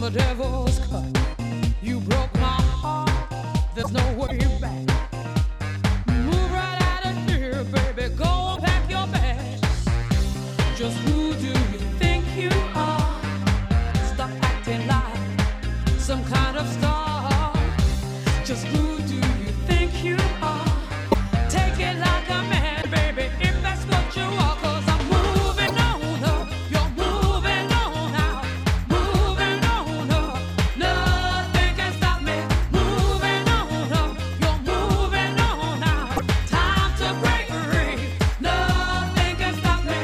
the devil's cut. You broke my heart, there's no way back. Move right out of here, baby, go pack your bags. Just who do you think you are? Stop acting like some kind of star. Just who do you think you are? Take it like a man, baby, if that's what you are. 'Cause I'm moving on up, you're moving on out, moving on up. Nothing can stop me. Moving on up, you're moving on out. Time to break free. Nothing can stop me.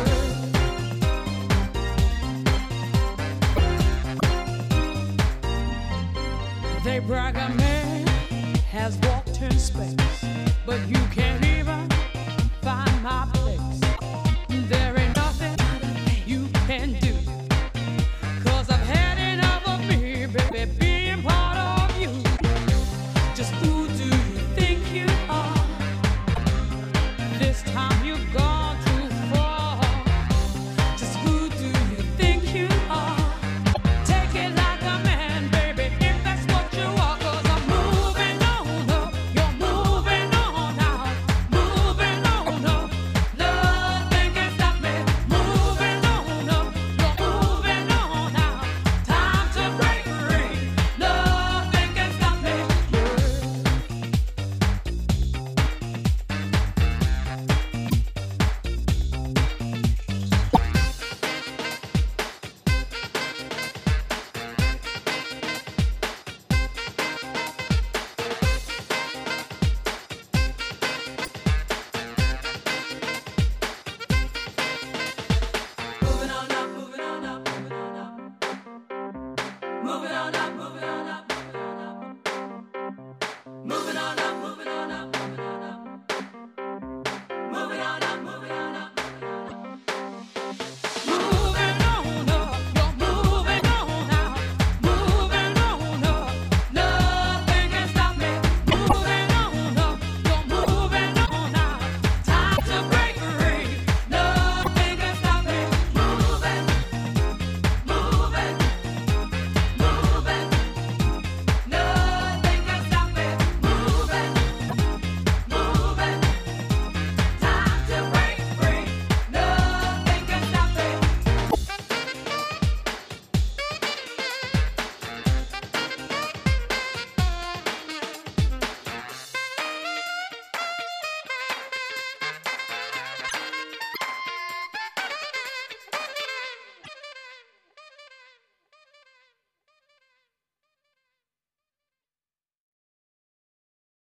They brag a man has walked in space, but you can't even find my place. There ain't nothing you can